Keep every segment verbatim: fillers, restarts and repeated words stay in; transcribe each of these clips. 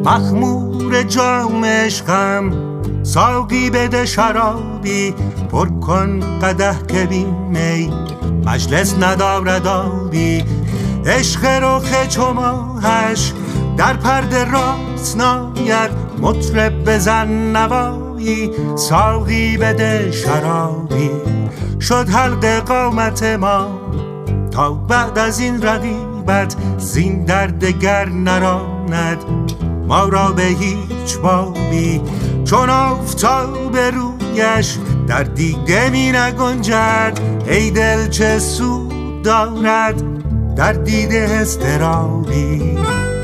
مخمور جام عشقم، ساقی بده شرابی، پر کن قدح که بی می، مجلس ندارد آبی. عشق رخ چو ماهش در پرده راست ناید، مطرب بزن نوایی، ساقی بده شرابی. شد حلق قامت ما تا بعد از این رقیبت، زین درد گر نراند ما را به هیچ بابی. چون آفتاب رویش در دیده می نگنجد، ای دل چه سود دارد در دیده اضطرابی.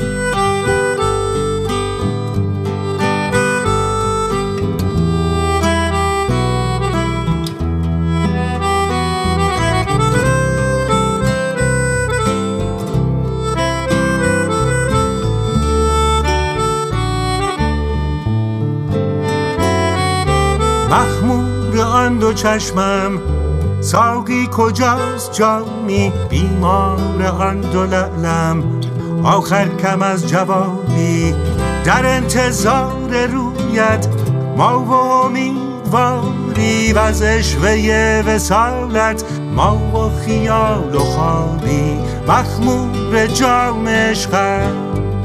مخمور آن دو چشمم، ساقی کجاست جامی، بیمار آن دو لعلم، آخر کم از جوابی. در انتظار رویت ما و امیدواری، و از عشوه وصالت ما و خیال و خوابی. مخمور جام عشقم،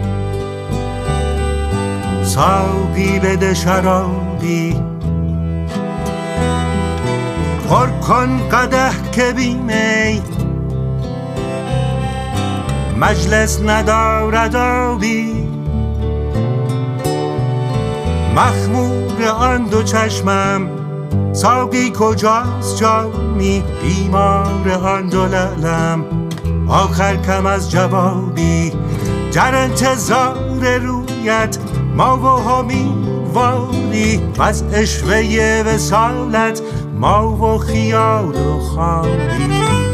ساقی بده شرابی، پر کن قدح که بی می، مجلس ندارد آبی. مخمور آن دو چشمم، ساقی کجاست جامی، بیمار آن دو لعلم، آخر کم از جوابی. در انتظار رویت ما و امیدواری، و از عشوه وصالت ما و خیال و خوابی.